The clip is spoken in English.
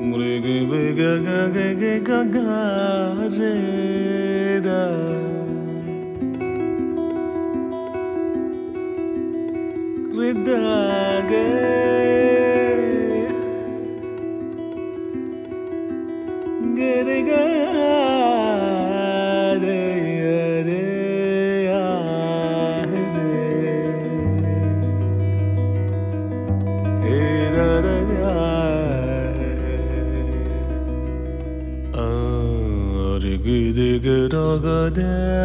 Mrege bega ga ga ga ga ga re da re da ge ge re ga re re ya re he ra ra ya re ge de ge ra ga da